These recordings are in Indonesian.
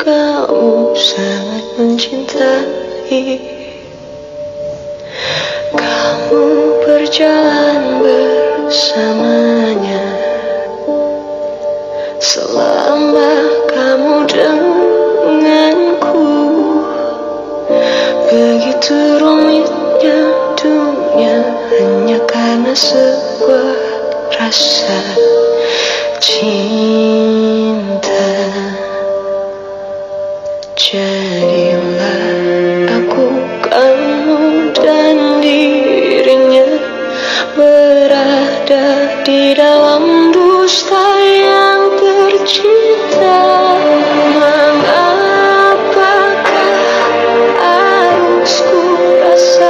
kamu sangat mencintai. Kamu berjalan bersamanya selama kamu denganku. Begitu rumitnya dunia hanya karena sebuah rasa cinta. Jadilah aku, kamu dan dirinya berada di dalam dusta yang tercipta. Mengapakah harus ku rasa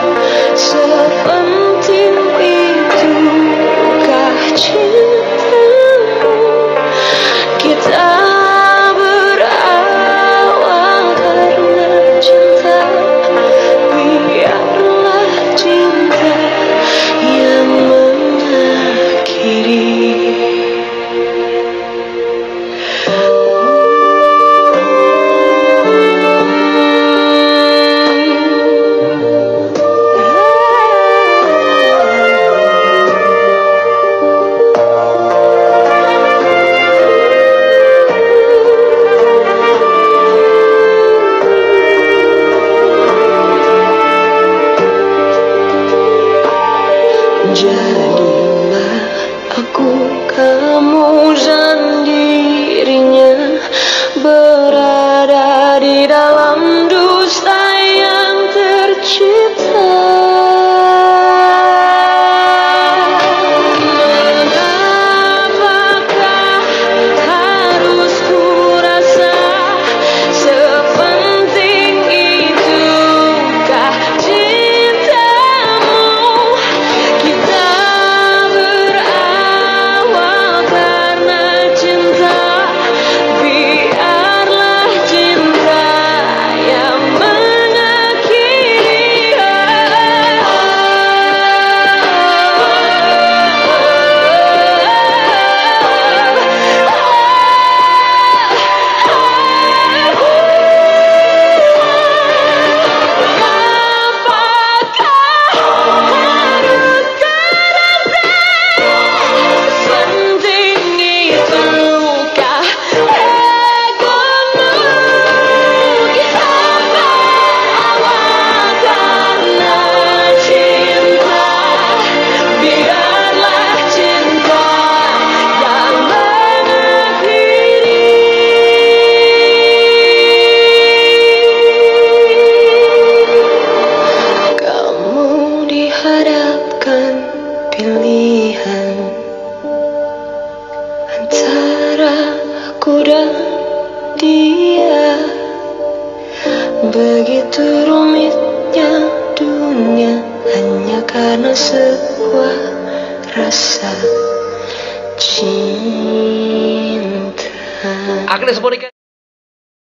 sepenting itukah cintamu? Kita berawal karena cinta, biarlah cinta yang mengakhiri. Jadilah aku, kamu dan dirinya berada di dalam dusta yang tercipta. Mengapakah harus ku rasa sepenting itukah cintamu? Kita berawal karena cinta, biarlah cinta yang mengakhiri. Hadapkan pilihan antara aku dan dia. Begitu rumitnya dunia hanya karena sebuah rasa cinta.